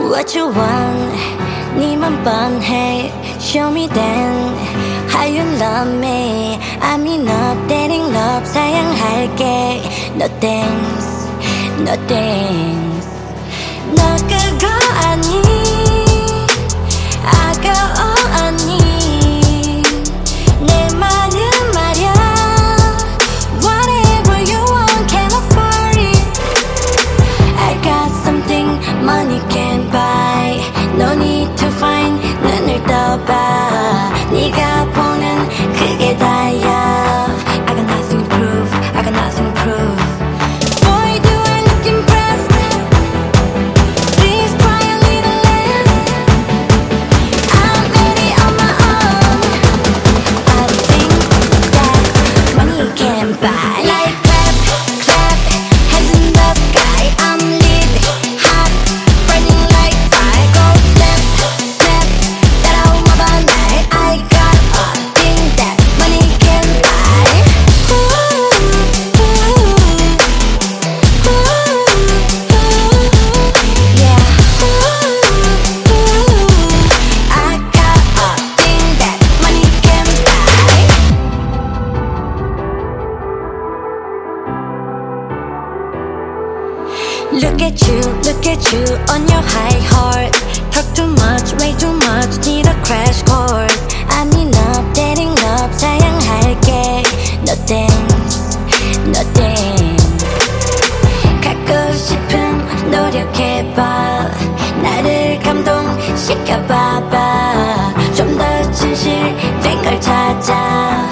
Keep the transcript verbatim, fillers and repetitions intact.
What you want? 네만 뻔해. Show me then how you love me. I'm in love, dating love. 사양할게. No thanks, no thanks. 너 그거 아니? 아까워 아니? 내 말은 말야. Whatever you want, can afford it. I got something money can't buy. No need to find. 눈을 떠봐. 네가 보는 그게 다야. I got nothing to prove. I got nothing to prove. Boy, do I look impressive? Please try a little less. I'm ready on my own. I think that money can buy. Like clap, clap, hands in the sky. I'm lit, hot, burning like fire. Go step, step, 따라오마 봐 날. I got a thing that money can buy. Ooh, ooh, ooh, yeah. Ooh, ooh, I got a thing that money can buy. Look at you, look at you on your high horse. Talk too much, way too much, need a crash course. I'm in love, dating love, 사양할게. No thanks, no thanks. 갖고 싶음 노력해봐. 나를 감동시켜봐봐. 좀 더 진실된 걸 찾아.